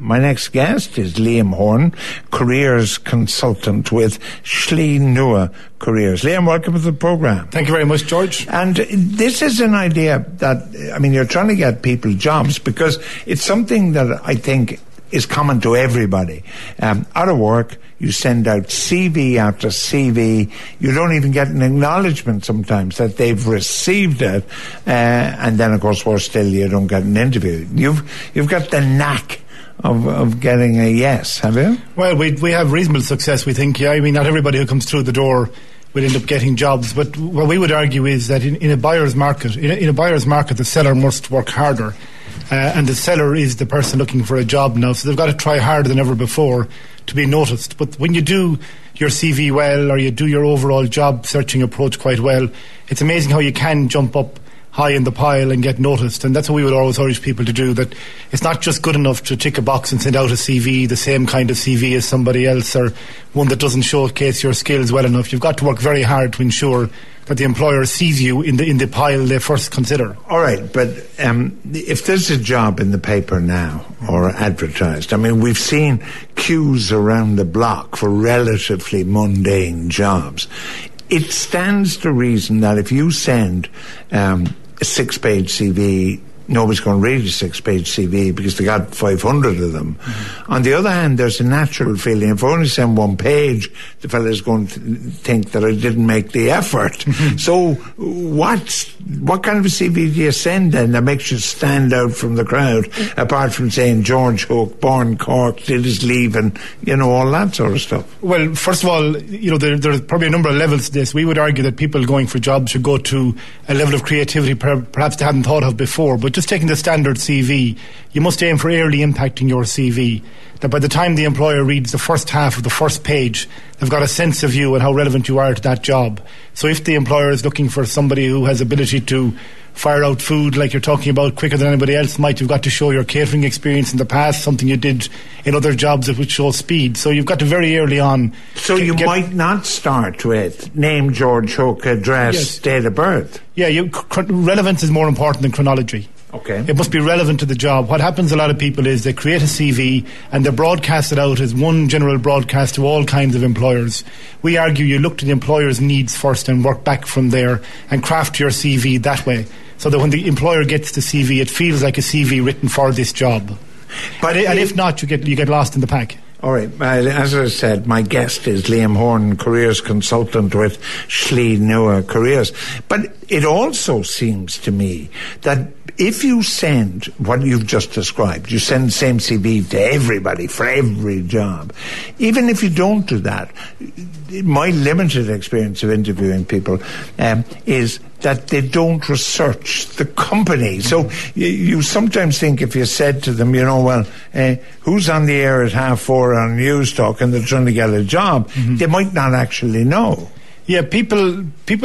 My next guest is Liam Horan, careers consultant with Slí Nua Careers. Liam, welcome to the programme. Thank you very much, George. And this is an idea that, you're trying to get people jobs because it's something that I think is common to everybody. Out of work, you send out CV after CV. You don't even get an acknowledgement sometimes that they've received it. And then, of course, worse still, you don't get an interview. You've got the knack of getting a yes, have you? Well, we have reasonable success, we think. Yeah, not everybody who comes through the door will end up getting jobs. But what we would argue is that in a buyer's market, the seller must work harder. And the seller is the person looking for a job now, so they've got to try harder than ever before to be noticed. But when you do your CV well, or you do your overall job searching approach quite well, it's amazing how you can jump up high in the pile and get noticed. And that's what we would always urge people to do, that it's not just good enough to tick a box and send out a CV, the same kind of CV as somebody else, or one that doesn't showcase your skills well enough. You've got to work very hard to ensure that the employer sees you in the pile they first consider. All right, but if there's a job in the paper now or advertised, we've seen queues around the block for relatively mundane jobs. It stands to reason that if you send a 6-page CV, nobody's going to read a 6-page CV because they got 500 of them. Mm-hmm. On the other hand, there's a natural feeling, if I only send 1 page, the fella's going to think that I didn't make the effort. Mm-hmm. So what kind of a CV do you send then that makes you stand out from the crowd, apart from saying George Hook, born Cork, did his leaving, all that sort of stuff? Well, first of all, there's probably a number of levels to this. We would argue that people going for jobs should go to a level of creativity perhaps they hadn't thought of before, but just taking the standard CV, you must aim for early impacting your CV, that by the time the employer reads the first half of the first page, they've got a sense of you and how relevant you are to that job. So if the employer is looking for somebody who has ability to fire out food like you're talking about quicker than anybody else might, you've got to show your catering experience in the past, something you did in other jobs that would show speed. So you've got to very early on. So you might not start with name, George Hook, address, yes, date of birth. Yeah, relevance is more important than chronology. Okay. It must be relevant to the job. What happens a lot of people is they create a CV and they broadcast it out as one general broadcast to all kinds of employers. We argue you look to the employer's needs first and work back from there and craft your CV that way, so that when the employer gets the CV, it feels like a CV written for this job. And if not, you get lost in the pack. All right. As I said, my guest is Liam Horan, careers consultant with Slí Nua Careers. But it also seems to me that if you send what you've just described, you send the same CV to everybody for every job, even if you don't do that, my limited experience of interviewing people is that they don't research the company. So you sometimes think if you said to them, who's on the air at 4:30 on News Talk and they're trying to get a job, mm-hmm, they might not actually know. Yeah, people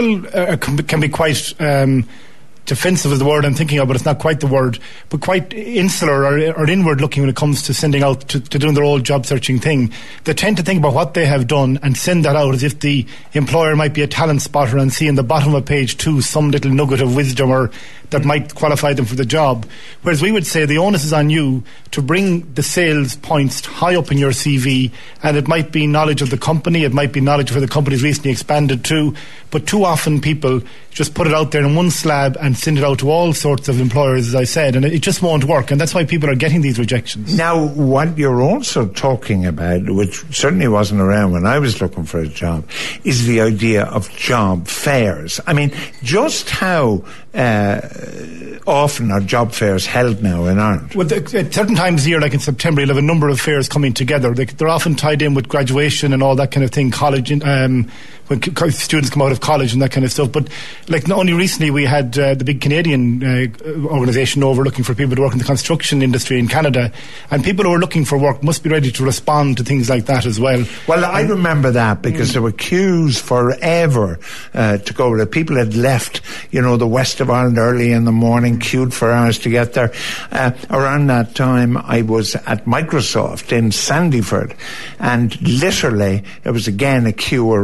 can be quite defensive is the word I'm thinking of, but it's not quite the word, but quite insular or inward looking when it comes to sending out to doing their old job searching thing. They tend to think about what they have done and send that out as if the employer might be a talent spotter and see in the bottom of page 2 some little nugget of wisdom or that might qualify them for the job. Whereas we would say the onus is on you to bring the sales points high up in your CV, and it might be knowledge of the company, it might be knowledge where the company's recently expanded to, but too often people just put it out there in one slab and send it out to all sorts of employers, as I said, and it just won't work, and that's why people are getting these rejections. Now, what you're also talking about, which certainly wasn't around when I was looking for a job, is the idea of job fairs. Just how often are job fairs held now in Ireland? Well, at certain times of year, like in September, you'll have a number of fairs coming together. They're often tied in with graduation and all that kind of thing, college, when students come out of college and that kind of stuff. But only recently we had the big Canadian organisation over looking for people to work in the construction industry in Canada, and people who are looking for work must be ready to respond to things like that as well. Well, I remember that because there were queues forever to go. People had left, the west of Ireland early in the morning, queued for hours to get there. Around that time, I was at Microsoft in Sandyford, and literally there was again a queue around the block.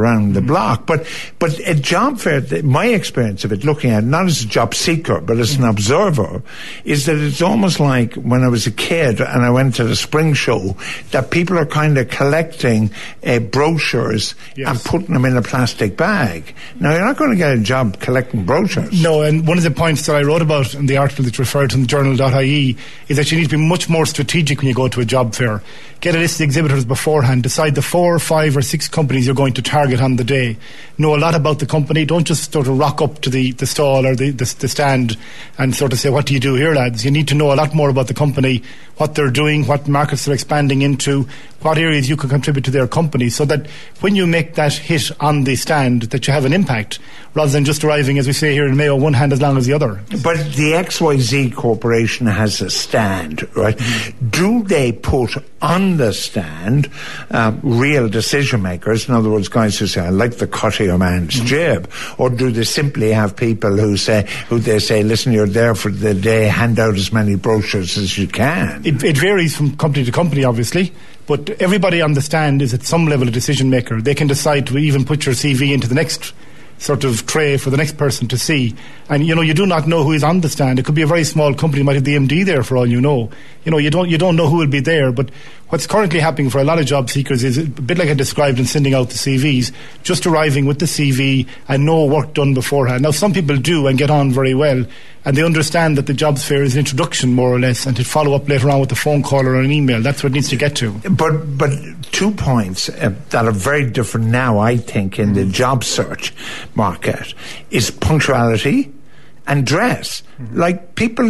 block. But a job fair, my experience of it, looking at it, not as a job seeker, but as an observer, is that it's almost like when I was a kid and I went to the spring show, that people are kind of collecting brochures and putting them in a plastic bag. Now, you're not going to get a job collecting brochures. No, and one of the points that I wrote about in the article that you referred to in journal.ie is that you need to be much more strategic when you go to a job fair. Get a list of exhibitors beforehand. Decide the 4, 5 or 6 companies you're going to target on the day. Know a lot about the company. Don't just sort of rock up to the stall or the stand and sort of say, what do you do here, lads? You need to know a lot more about the company, what they're doing, what markets they're expanding into, what areas you can contribute to their company, so that when you make that hit on the stand, that you have an impact, rather than just arriving, as we say here in Mayo, one hand as long as the other. But the XYZ Corporation has a stand, right? Mm-hmm. Do they put on the stand real decision makers, in other words, guys who say, I like the cut of your man's jib, or do they simply have people who they say, listen, you're there for the day, hand out as many brochures as you can? It varies from company to company, obviously, but everybody on the stand is at some level a decision maker. They can decide to even put your CV into the next sort of tray for the next person to see. And, you do not know who is on the stand. It could be a very small company, might have the MD there for all you know. You don't know who will be there. But what's currently happening for a lot of job seekers is a bit like I described in sending out the CVs, just arriving with the CV and no work done beforehand. Now, some people do and get on very well, and they understand that the jobs fair is an introduction, more or less, and to follow up later on with a phone call or an email. That's what it needs to get to. But 2 points that are very different now, I think, in the job search market is punctuality and dress. Like people,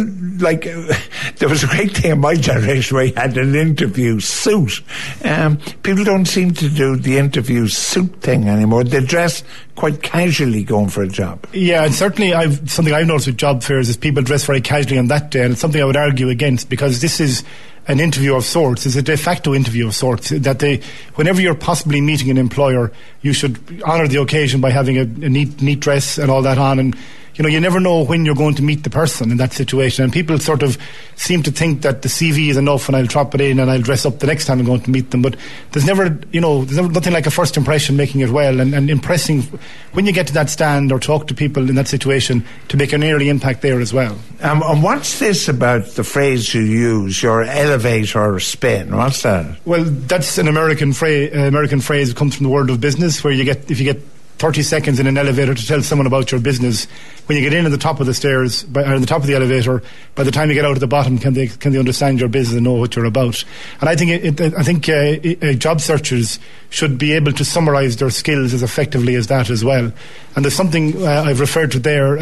there was a great thing in my generation where you had an interview suit. People don't seem to do the interview suit thing anymore. They dress quite casually going for a job. Yeah, and certainly something I've noticed with job fairs is people dress very casually on that day, and it's something I would argue against, because this is an interview of sorts. It's a de facto interview of sorts, that whenever you're possibly meeting an employer, you should honour the occasion by having a neat dress and all that on, and you never know when you're going to meet the person in that situation, and people sort of seem to think that the CV is enough and I'll drop it in and I'll dress up the next time I'm going to meet them, but there's never nothing like a first impression making it well and impressing when you get to that stand or talk to people in that situation to make an early impact there as well. And what's this about the phrase you use, your elevator spin? What's that? Well, that's an American phrase. It comes from the world of business, where if you get 30 seconds in an elevator to tell someone about your business, when you get in at the top of the stairs or at the top of the elevator, by the time you get out at the bottom, can they understand your business and know what you're about? And I think job searchers should be able to summarise their skills as effectively as that as well. And there's something I've referred to there.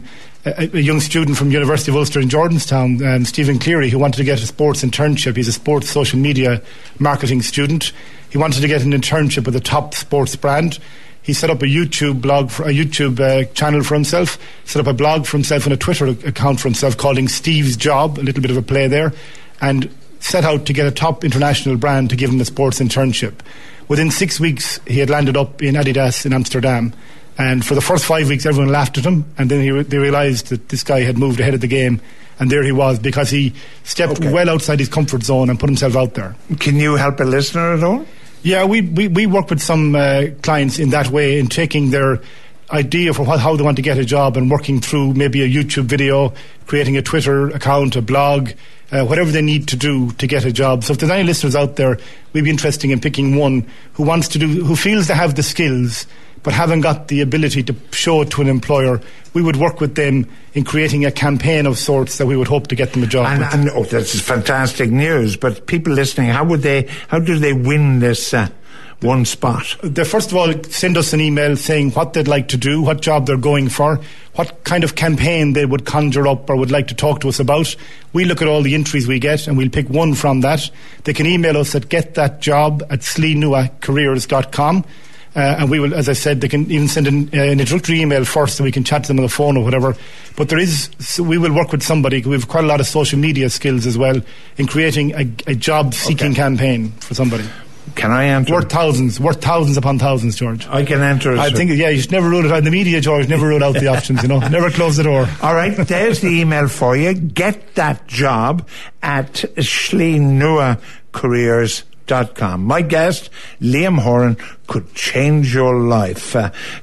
A young student from University of Ulster in Jordanstown, Stephen Cleary, who wanted to get a sports internship. He's a sports social media marketing student. He wanted to get an internship with a top sports brand. He set up a YouTube channel for himself, set up a blog for himself and a Twitter account for himself called Steve's Job, a little bit of a play there, and set out to get a top international brand to give him a sports internship. Within 6 weeks, he had landed up in Adidas in Amsterdam. And for the first 5 weeks, everyone laughed at him. And then they realised that this guy had moved ahead of the game. And there he was, because he stepped well outside his comfort zone and put himself out there. Can you help a listener at all? Yeah, we work with some clients in that way, in taking their idea for how they want to get a job and working through maybe a YouTube video, creating a Twitter account, a blog, whatever they need to do to get a job. So if there's any listeners out there, we'd be interested in picking one who feels they have the skills but haven't got the ability to show it to an employer. We would work with them in creating a campaign of sorts that we would hope to get them a job. And that's fantastic news. But people listening, how do they win this one spot? They first of all send us an email saying what they'd like to do, what job they're going for, what kind of campaign they would conjure up or would like to talk to us about. We look at all the entries we get and we'll pick one from that. They can email us at getthatjob@sleanuacareers.com. And we will, as I said, they can even send an introductory email first so we can chat to them on the phone or whatever. But we will work with somebody. We have quite a lot of social media skills as well in creating a job-seeking campaign for somebody. Can I enter? Worth thousands upon thousands, George. I can enter. I think, you should never rule it out. In the media, George, never rule out the options, Never close the door. All right, there's the email for you. Get that job at sleanuacareers.com. My guest, Liam Horan, could change your life.